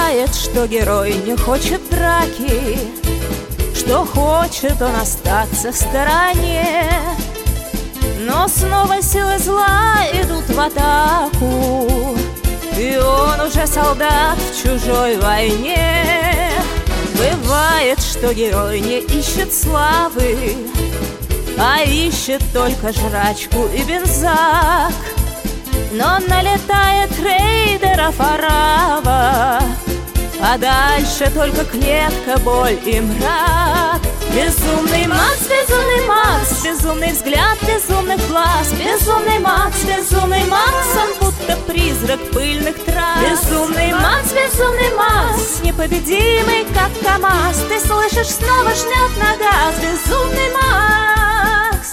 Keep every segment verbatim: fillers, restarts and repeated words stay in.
Бывает, что герой не хочет драки, что хочет он остаться в стороне, но снова силы зла идут в атаку, и он уже солдат в чужой войне. Бывает, что герой не ищет славы, а ищет только жрачку и бензак, но налетает рейдеров орава, а дальше только клетка, боль и мрак. Безумный Макс, безумный Макс, безумный взгляд безумных глаз. Безумный Макс, безумный Макс, он будто призрак пыльных трав. Безумный Макс, безумный Макс, непобедимый как КамАЗ. Ты слышишь, снова жмет на газ. Безумный Макс.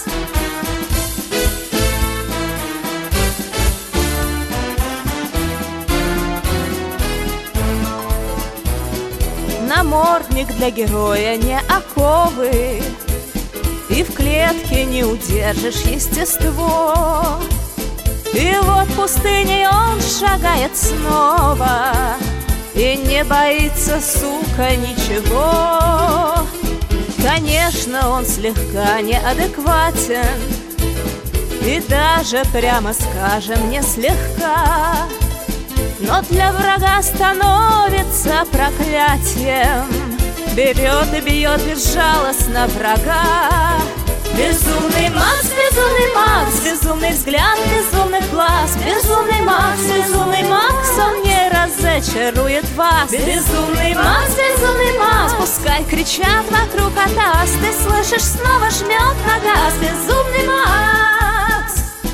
Намордник для героя не оковы, и в клетке не удержишь естество. И вот пустыней он шагает снова, и не боится, сука, ничего. Конечно, он слегка неадекватен, и даже, прямо скажем, не слегка, но для врага становится проклятием. Берет и бьет безжалостно врага. Безумный Макс, безумный Макс, безумный взгляд безумных глаз. Безумный Макс, безумный Макс, он не разочарует вас. Безумный Макс, безумный Макс, пускай кричат вокруг атас. Ты слышишь, снова жмет на газ. Безумный Макс.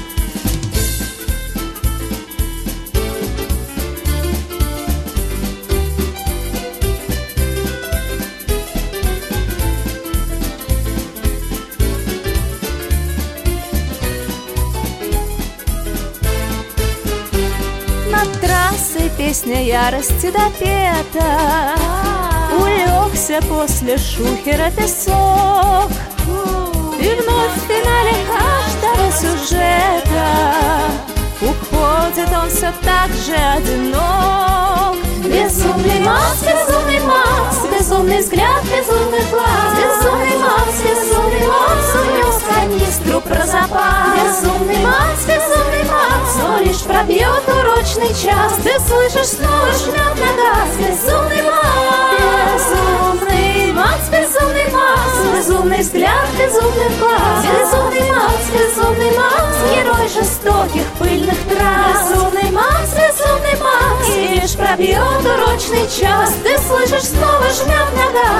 Над трассой песня ярости допета, улегся после шухера песок, и вновь в финале каждого сюжета уходит он все так же одинок. Безумный Макс, безумный Макс, безумный взгляд безумных глаз. Безумный Макс, безумный Макс, унес канистру про запас. Безумный Макс, безумный Макс, но лишь пробьет урочный час. Ты слышишь, снова жмет на газ. Безумный Макс, безумный Макс, безумный Макс, безумный взгляд безумных глаз. Безумный Макс, безумный Макс, герой жестоких пыльных трасс. Безумный Макс, безумный Макс, и лишь пробьет урочный час. Ты слышишь, снова жмет на газ.